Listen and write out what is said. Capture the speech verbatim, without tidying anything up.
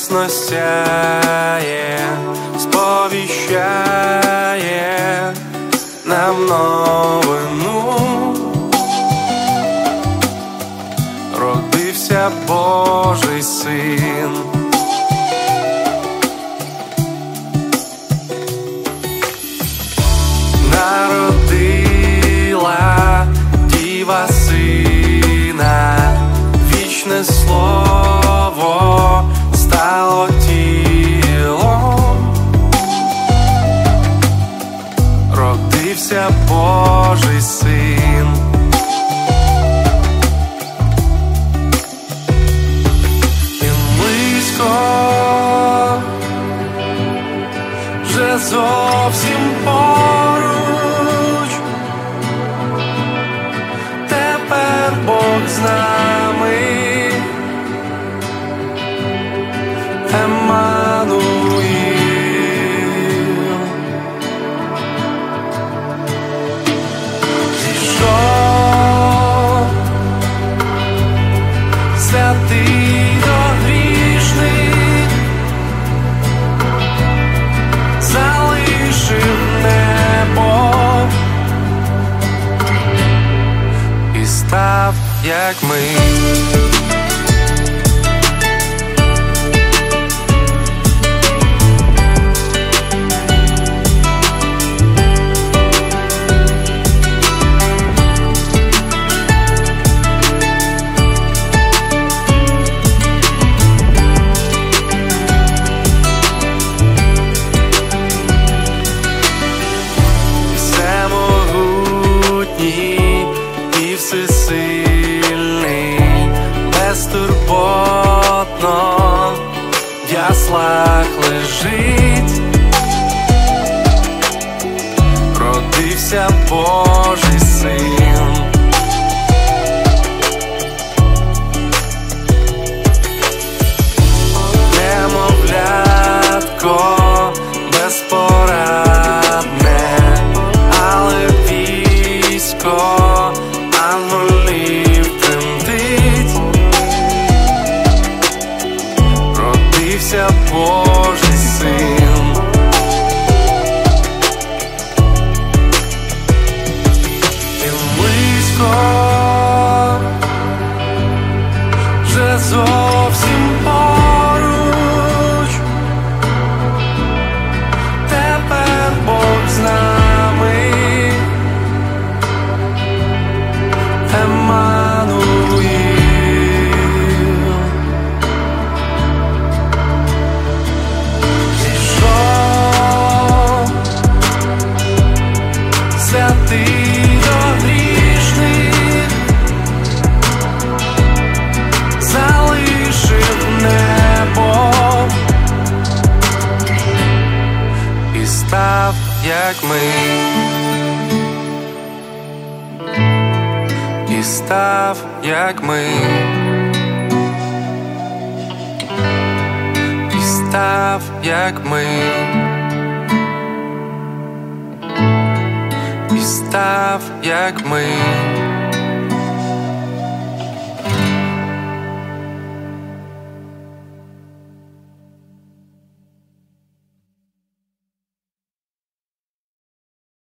ясно сяє, сповіщає нам новину. Родився Божий син. Народила діва сина, вічне слово стало тілом. Родився Божий син. Він близько, вже зовсім поруч. Тепер Бог з нами, Еммануїл. Зійшов святий до грішних, залишив небо і став, як ми. Всемогутній і всесильний, безтурботно в яслах лежить. Родився Божий син. Немовлятко безпорадне, але військо ангелів тремтить. Родився Божий син. Він близько, вже зовсім поруч. Тепер Бог з нами, Еммануїл. Зійшов святий до грішних, залишив небо і став, як ми. І став, як ми. І став, як ми. І став, як ми.